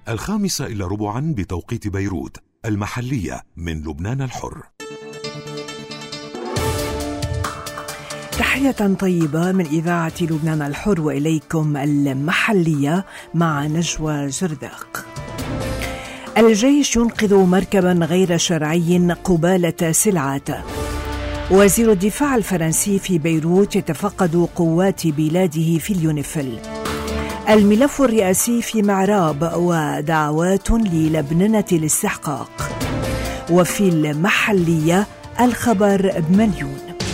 5:15 بتوقيت بيروت، المحلية من لبنان الحر. تحية طيبة من إذاعة لبنان الحر وإليكم المحلية مع نجوى جرداق. الجيش ينقذ مركبا غير شرعي قبالة سلعاته. وزير الدفاع الفرنسي في بيروت يتفقد قوات بلاده في اليونيفيل. الملف الرئاسي في معراب ودعوات للبننة الاستحقاق. وفي المحلية الخبر بمليون.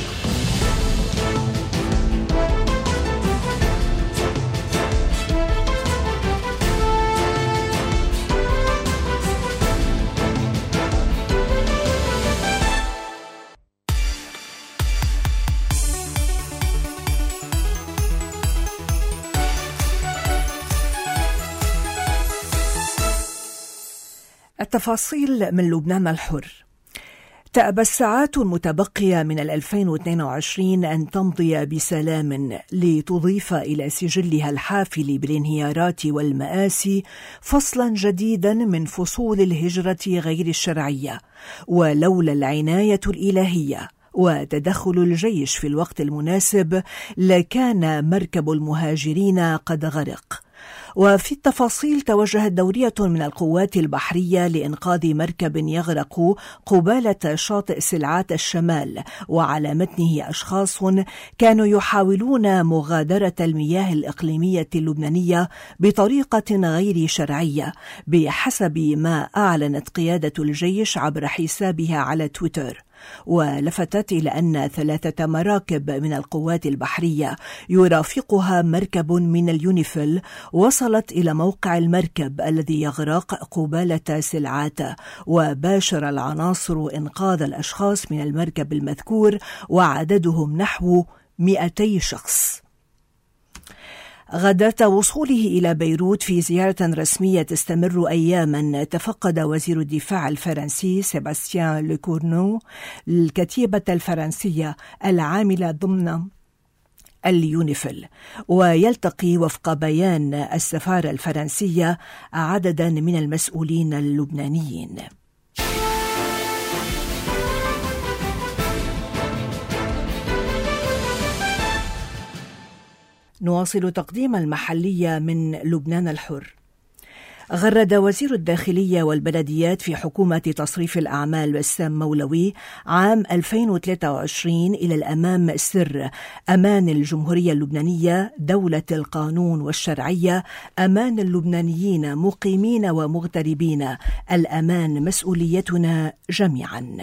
التفاصيل من لبنان الحر. تأبى الساعات المتبقية من 2022 أن تمضي بسلام لتضيف إلى سجلها الحافل بالانهيارات والمآسي فصلا جديدا من فصول الهجرة غير الشرعية، ولولا العناية الإلهية وتدخل الجيش في الوقت المناسب لكان مركب المهاجرين قد غرق. وفي التفاصيل توجهت دورية من القوات البحرية لإنقاذ مركب يغرق قبالة شاطئ سلعات الشمال، وعلى متنه أشخاص كانوا يحاولون مغادرة المياه الإقليمية اللبنانية بطريقة غير شرعية بحسب ما أعلنت قيادة الجيش عبر حسابها على تويتر. ولفتت إلى أن 3 مراكب من القوات البحرية يرافقها مركب من اليونيفيل وصلت إلى موقع المركب الذي يغرق قبالة سلعاته، وباشر العناصر إنقاذ الأشخاص من المركب المذكور وعددهم نحو 200 شخص. غداة وصوله إلى بيروت في زيارة رسمية تستمر أياما، تفقد وزير الدفاع الفرنسي سيباستيان لوكورنو الكتيبة الفرنسية العاملة ضمن اليونيفيل، ويلتقي وفق بيان السفارة الفرنسية عددا من المسؤولين اللبنانيين. نواصل تقديم المحلية من لبنان الحر. غرد وزير الداخلية والبلديات في حكومة تصريف الأعمال بسام مولوي عام 2023 إلى الأمام سر أمان الجمهورية اللبنانية، دولة القانون والشرعية، أمان اللبنانيين مقيمين ومغتربين، الأمان مسؤوليتنا جميعا.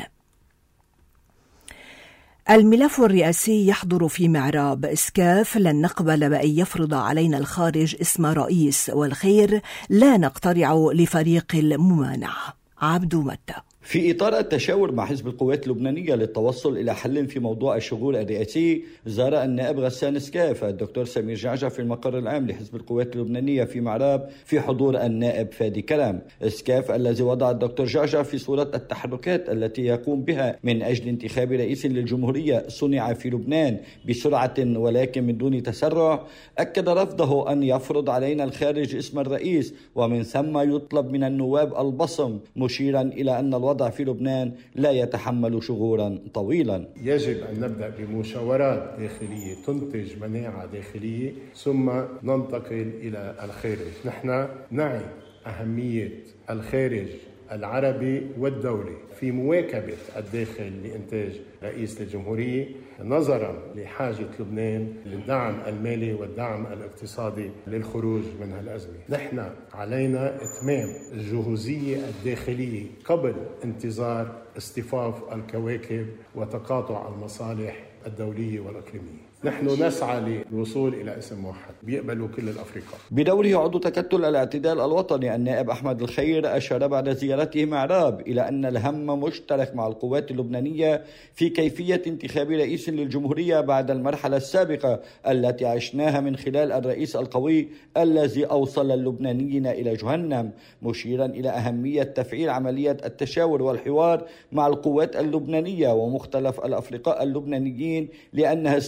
الملف الرئاسي يحضر في معراب. إسكاف: لن نقبل بأن يفرض علينا الخارج اسم رئيس، والخير لا نقترع لفريق الممانعة. عبدو متى. في إطار التشاور مع حزب القوات اللبنانية للتوصل إلى حل في موضوع الشغول الرئاسي، زار النائب غسان سكاف الدكتور سمير جعجع في المقر العام لحزب القوات اللبنانية في معراب في حضور النائب فادي كلام. سكاف الذي وضع الدكتور جعجع في صورة التحركات التي يقوم بها من أجل انتخاب رئيس للجمهورية صنع في لبنان بسرعة ولكن من دون تسرع، أكد رفضه أن يفرض علينا الخارج اسم الرئيس، ومن ثم يطلب من النواب البصم، مشيرا إلى أن الوضع في لبنان لا يتحمل شغورا طويلا. يجب أن نبدأ بمشاورات داخلية تنتج مناعة داخلية ثم ننتقل إلى الخارج. نحن نعي أهمية الخارج العربي والدولي في مواكبة الداخل لإنتاج رئيس الجمهورية، نظرا لحاجة لبنان للدعم المالي والدعم الاقتصادي للخروج من هالأزمة. نحن علينا إتمام الجهوزية الداخلية قبل انتظار اصطفاف الكواكب وتقاطع المصالح الدولية والإقليمية. نحن نسعى للوصول إلى اسم موحد بيقبلوا كل الأفريقيا. بدوره عضو تكتل الاعتدال الوطني النائب أحمد الخير أشار بعد زيارته معراب إلى أن الهم مشترك مع القوات اللبنانية في كيفية انتخاب رئيس للجمهورية بعد المرحلة السابقة التي عشناها من خلال الرئيس القوي الذي أوصل اللبنانيين إلى جهنم، مشيرا إلى أهمية تفعيل عملية التشاور والحوار مع القوات اللبنانية ومختلف الأفرقاء اللبنانيين لأنها السبيل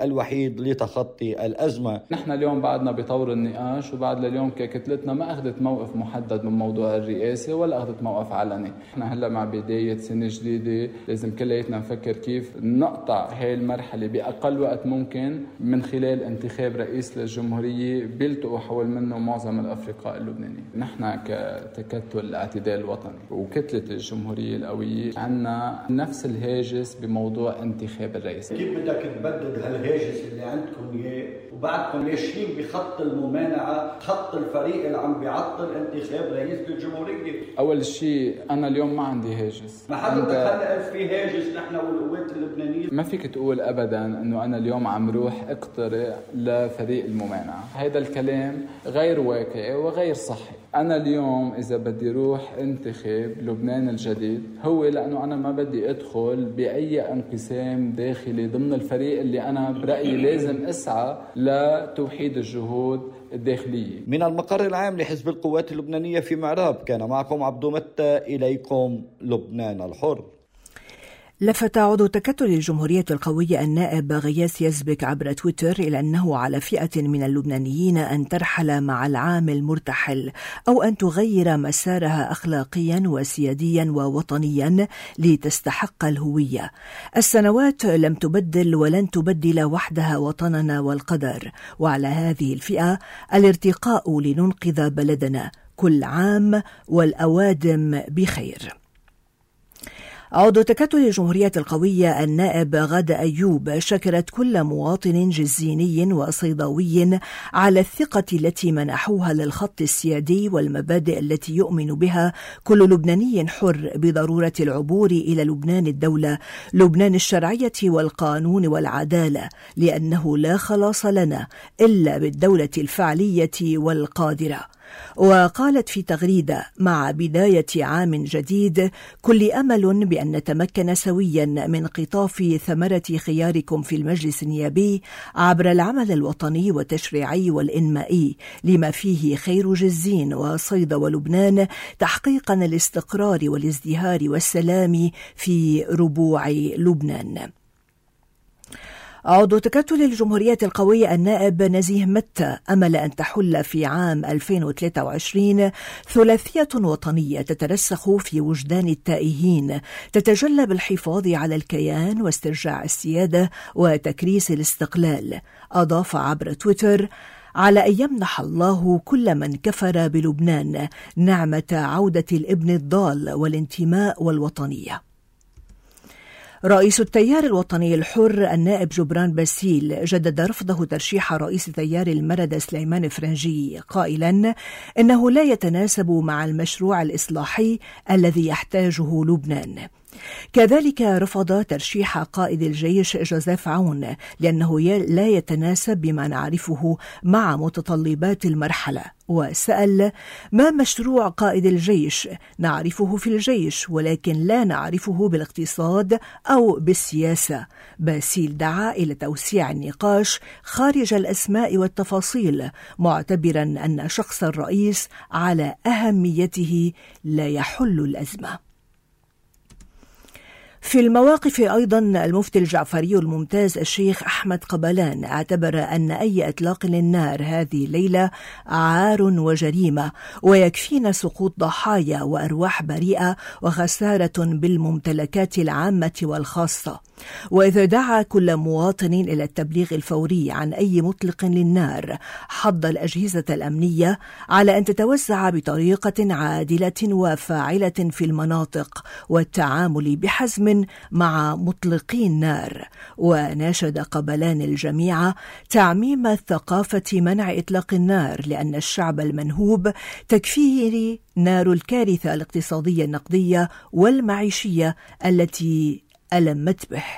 الوحيد لتخطي الأزمة. نحن اليوم بعدنا بطور النقاش، وبعد لليوم كتلتنا ما أخذت موقف محدد من موضوع الرئاسة ولا أخذت موقف علني. نحن هلأ مع بداية سنة جديدة لازم كلياتنا نفكر كيف نقطع هاي المرحلة بأقل وقت ممكن من خلال انتخاب رئيس للجمهورية بيلتقوا حول منه معظم الأفرقاء اللبنانيين. نحن كتكتل الاعتدال الوطني وكتلة الجمهورية القوية عنا نفس الهاجس بموضوع انتخاب الرئيس. كيف بدك تبدد هالهاجس اللي عندكم اياه وبعدكم ماشيين بخط الممانعة، خط الفريق اللي عم بيعطل انتخاب رئيس الجمهورية؟ أول شيء أنا اليوم ما عندي هاجس. ما حضرتك هلا في هاجس نحن والقوات اللبنانية؟ ما فيك تقول أبدا إنه أنا اليوم عم روح اقترع لفريق الممانعة. هذا الكلام غير واقعي وغير صحي. أنا اليوم إذا بدي روح انتخاب لبنان الجديد هو لأنه أنا ما بدي أدخل بأي انقسام داخلي ضمن الفريق اللي أنا برأيي لازم أسعى لتوحيد الجهود الداخلية. من المقر العام لحزب القوات اللبنانية في معراب كان معكم عبدو متى، إليكم لبنان الحر. لفت عضو تكتل الجمهورية القوية النائب غياث يزبك عبر تويتر إلى أنه على فئة من اللبنانيين أن ترحل مع العام المرتحل أو أن تغير مسارها أخلاقيا وسياديا ووطنيا لتستحق الهوية. السنوات لم تبدل ولن تبدل وحدها وطننا والقدر، وعلى هذه الفئة الارتقاء لننقذ بلدنا. كل عام والأوادم بخير. عضو تكتل الجمهورية القوية النائب غادة أيوب شكرت كل مواطن جزيني وصيداوي على الثقة التي منحوها للخط السيادي والمبادئ التي يؤمن بها كل لبناني حر بضرورة العبور إلى لبنان الدولة، لبنان الشرعية والقانون والعدالة، لأنه لا خلاص لنا إلا بالدولة الفعلية والقادرة. وقالت في تغريدة: مع بداية عام جديد كل أمل بأن نتمكن سويا من قطاف ثمرة خياركم في المجلس النيابي عبر العمل الوطني والتشريعي والإنمائي لما فيه خير جزين وصيدا ولبنان، تحقيقا الاستقرار والازدهار والسلام في ربوع لبنان. عضو تكتل الجمهورية القوية النائب نزيه متى أمل أن تحل في عام 2023 ثلاثية وطنية تترسخ في وجدان التائهين، تتجلى بالحفاظ على الكيان واسترجاع السيادة وتكريس الاستقلال. أضاف عبر تويتر: على أن يمنح الله كل من كفر بلبنان نعمة عودة الابن الضال والانتماء والوطنية. رئيس التيار الوطني الحر النائب جبران باسيل جدد رفضه ترشيح رئيس تيار المردة سليمان فرنجي، قائلا إنه لا يتناسب مع المشروع الإصلاحي الذي يحتاجه لبنان. كذلك رفض ترشيح قائد الجيش جوزيف عون لأنه لا يتناسب بما نعرفه مع متطلبات المرحلة، وسأل: ما مشروع قائد الجيش؟ نعرفه في الجيش ولكن لا نعرفه بالاقتصاد أو بالسياسة. باسيل دعا إلى توسيع النقاش خارج الأسماء والتفاصيل، معتبرا أن شخص الرئيس على أهميته لا يحل الأزمة. في المواقف أيضا المفتي الجعفري الممتاز الشيخ أحمد قبلان اعتبر أن أي إطلاق للنار هذه الليلة عار وجريمة، ويكفينا سقوط ضحايا وأرواح بريئة وخسارة بالممتلكات العامة والخاصة. وإذا دعا كل مواطن إلى التبليغ الفوري عن أي مطلق للنار، حض الأجهزة الأمنية على أن تتوزع بطريقة عادلة وفاعلة في المناطق والتعامل بحزم مع مطلقي النار. وناشد قبلان الجميع تعميم ثقافة منع إطلاق النار، لأن الشعب المنهوب تكفيه نار الكارثة الاقتصادية النقدية والمعيشية التي ألمت به.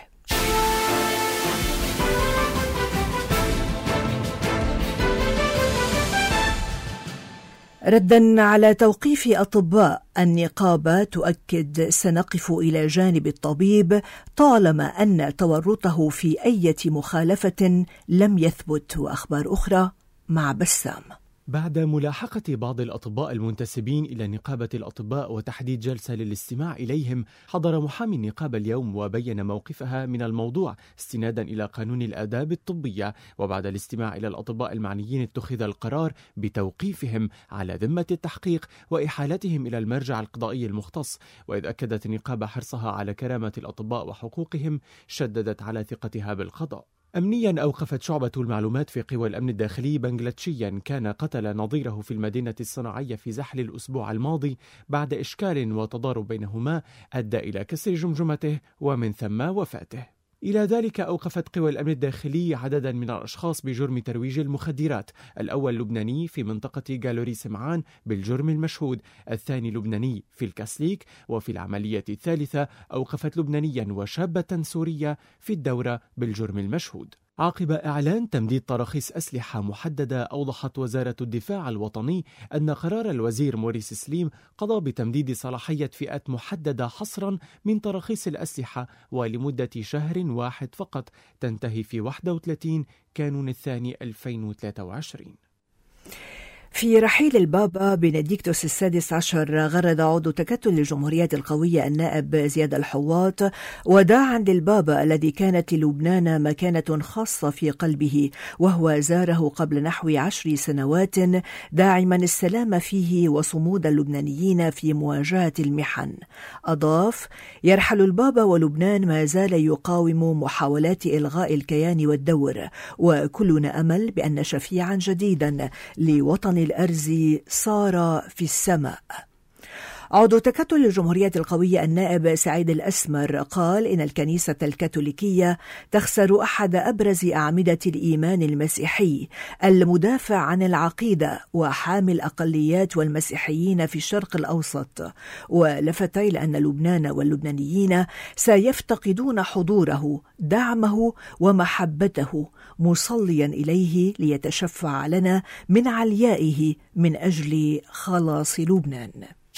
ردا على توقيف أطباء النقابة تؤكد: سنقف إلى جانب الطبيب طالما أن تورطه في أي مخالفة لم يثبت. وأخبار أخرى مع بسام. بعد ملاحقة بعض الأطباء المنتسبين إلى نقابة الأطباء وتحديد جلسة للاستماع إليهم، حضر محامي النقابة اليوم وبين موقفها من الموضوع استنادا إلى قانون الآداب الطبية. وبعد الاستماع إلى الأطباء المعنيين اتخذ القرار بتوقيفهم على ذمة التحقيق وإحالتهم إلى المرجع القضائي المختص. وإذ أكدت النقابة حرصها على كرامة الأطباء وحقوقهم، شددت على ثقتها بالقضاء. أمنيا، أوقفت شعبة المعلومات في قوى الأمن الداخلي بنغلاديشيا كان قتل نظيره في المدينة الصناعية في زحل الأسبوع الماضي بعد إشكال وتضارب بينهما أدى إلى كسر جمجمته ومن ثم وفاته. إلى ذلك، أوقفت قوى الأمن الداخلي عددا من الأشخاص بجرم ترويج المخدرات، الأول لبناني في منطقة غالوري سمعان بالجرم المشهود، الثاني لبناني في الكاسليك، وفي العملية الثالثة أوقفت لبنانيا وشابة سورية في الدورة بالجرم المشهود. عقب إعلان تمديد تراخيص أسلحة محددة، أوضحت وزارة الدفاع الوطني أن قرار الوزير موريس سليم قضى بتمديد صلاحية فئات محددة حصرا من تراخيص الأسلحة ولمدة شهر واحد فقط، تنتهي في 31 كانون الثاني 2023. في رحيل البابا بنديكتوس السادس عشر، غرد عضو تكتل الجمهورية القوية النائب زياد الحواط وداعا للبابا الذي كانت للبنان مكانة خاصة في قلبه، وهو زاره قبل نحو 10 سنوات، داعما السلام فيه وصمود اللبنانيين في مواجهة المحن. أضاف: يرحل البابا ولبنان ما زال يقاوم محاولات إلغاء الكيان والدور، وكلنا أمل بأن شفيعا جديدا لوطن الأرز صار في السماء. عضو تكتل الجمهورية القوية النائب سعيد الأسمر قال إن الكنيسة الكاثوليكية تخسر أحد أبرز أعمدة الإيمان المسيحي، المدافع عن العقيدة وحامي الأقليات والمسيحيين في الشرق الأوسط، ولفت إلى أن لبنان واللبنانيين سيفتقدون حضوره، دعمه ومحبته، مصليا إليه ليتشفع لنا من عليائه من أجل خلاص لبنان.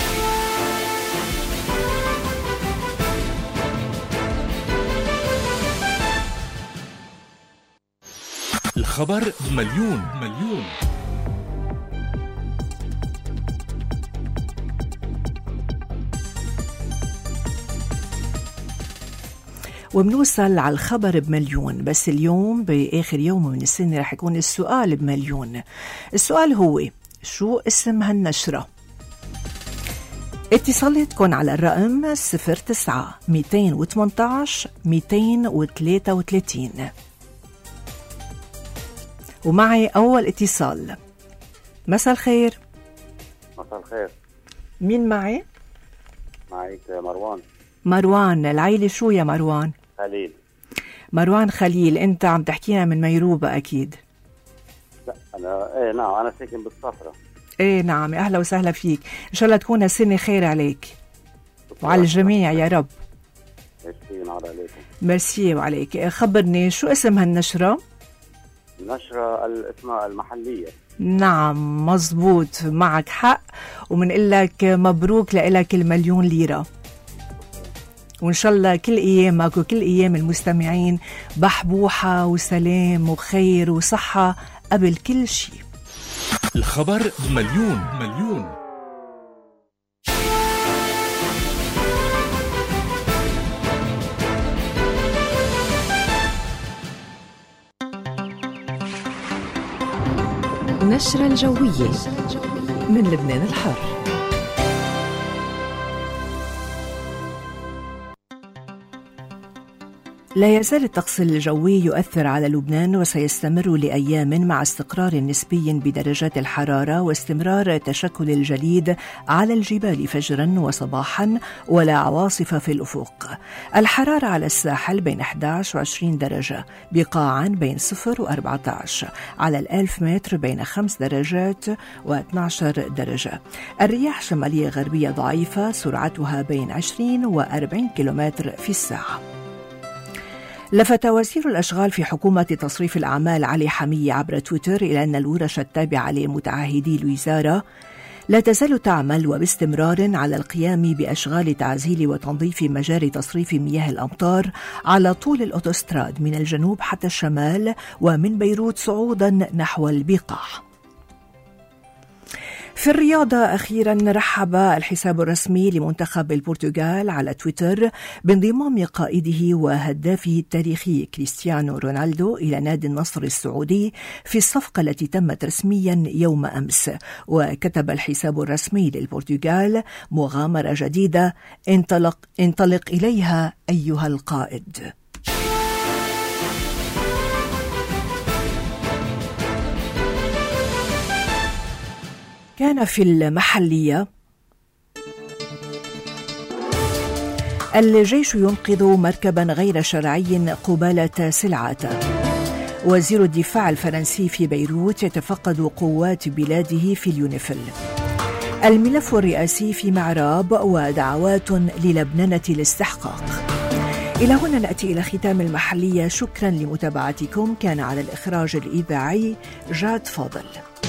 الخبر مليون. وبنوصل على الخبر بمليون، بس اليوم بآخر يوم من السنة رح يكون السؤال بمليون. السؤال هو: شو اسم هالنشرة؟ اتصالاتكم على الرقم 09-218-233. ومعي أول اتصال. مساء الخير. مساء الخير. مين معي؟ معك مروان. مروان، العيلة شو يا مروان؟ خليل. مروان خليل، أنت عم تحكينا من ميروبة أكيد. لا أنا نعم، أنا ساكن بالصفرة. نعم، أهلا وسهلا فيك. إن شاء الله تكون السنة خير عليك وعلى الجميع يا رب. ميرسي وعليك. خبرني شو اسم هالنشرة؟ النشرة اسمها المحلية. نعم مزبوط، معك حق، ومنقول لك مبروك لك 1,000,000 ليرة، وإن شاء الله كل أيامك وكل أيام المستمعين بحبوحة وسلام وخير وصحة قبل كل شيء. الخبر مليون. نشرة الجوية من لبنان الحر. لا يزال الطقس الجوي يؤثر على لبنان وسيستمر لأيام مع استقرار نسبي بدرجات الحرارة واستمرار تشكل الجليد على الجبال فجرا وصباحا ولا عواصف في الأفق. الحرارة على الساحل بين 11 و20 درجة، بقاعا بين 0 و14، على 1000 متر بين 5 درجات و12 درجة. الرياح شمالية غربية ضعيفة سرعتها بين 20 و40 كيلومتر في الساعة. لفت وزير الأشغال في حكومة تصريف الأعمال علي حمية عبر تويتر إلى أن الورش التابعة لمتعهدي الوزارة لا تزال تعمل وباستمرار على القيام بأشغال تعزيل وتنظيف مجاري تصريف مياه الأمطار على طول الأوتوستراد من الجنوب حتى الشمال ومن بيروت صعودا نحو البقاع. في الرياضة أخيرا رحب الحساب الرسمي لمنتخب البرتغال على تويتر بانضمام قائده وهدافه التاريخي كريستيانو رونالدو إلى نادي النصر السعودي في الصفقة التي تمت رسميا يوم أمس. وكتب الحساب الرسمي للبرتغال: مغامرة جديدة، انطلق إليها أيها القائد. كان في المحلية: الجيش ينقذ مركبا غير شرعي قبالة سلعاته. وزير الدفاع الفرنسي في بيروت يتفقد قوات بلاده في اليونيفيل. الملف الرئاسي في معراب ودعوات للبنانة الاستحقاق. إلى هنا نأتي إلى ختام المحلية. شكرا لمتابعتكم. كان على الإخراج الإذاعي جاد فاضل.